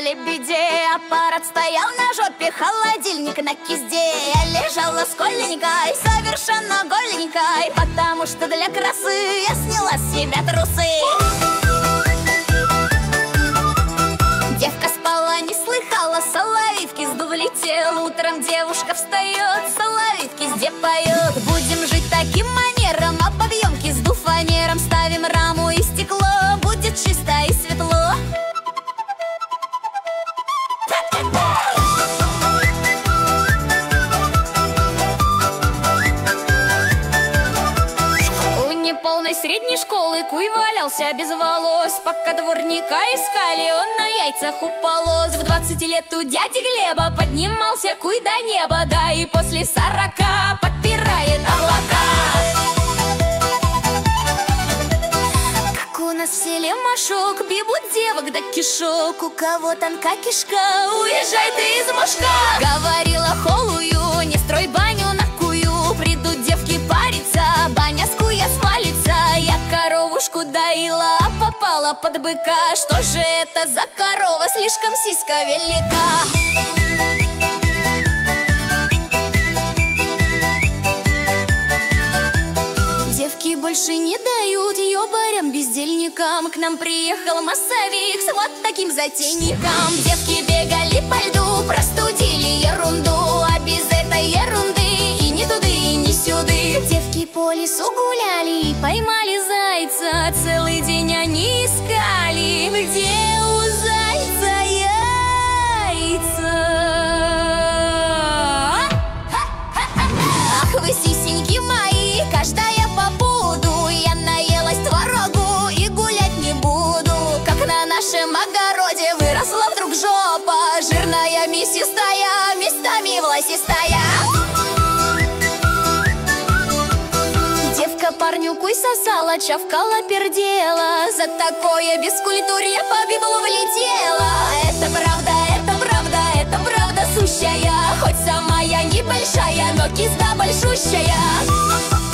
лебедей. Аппарат стоял на жопе, холодильник на кизде. Я лежала скольненькой, совершенно голенькой, потому что для красы я сняла с себя трусы. Девка спала, не слыхала, соловей в кизду влетел. Утром девушка встает, соловей в кизде поет. Будем жить таким манером, обовьем кизду фанером. Ставим раму и стекло, будет чисто и светло. Полной средней школы куй валялся без волос. Пока дворника искали, он на яйцах уполос. В 20 лет у дяди Глеба поднимался куй до неба. Да и после 40 подпирает облака. Как у нас в селе Машок, бегут девок до кишок. У кого тонка кишка, уезжай ты из Машка. Говорила холую, не строй баню на кую. Придут девки париться, баня с куя свалится. Я коровушку доила, а попала под быка. Что же это за корова, слишком сиська велика. Девки больше не дают ёбарям, бездельникам. К нам приехал массовик с вот таким затейником. Девки бегали по льду, простудили ерунду. А без этой ерунды и не туды, и не сюды. Девки по лесу гуляли и поймали зайца. Целый день они искали, где у зайца яйца. Ах вы сисеньки мои, каждая по буду. Я наелась творогу и гулять не буду. Как на нашем огороде выросла вдруг жопа. Жирная, мясистая, местами власистая. Девка парню куй сосала, чавкала, пердела. За такое бескультурье по библу влетела. Это правда, это правда, это правда сущая. Хоть сама я небольшая, но кизда большущая.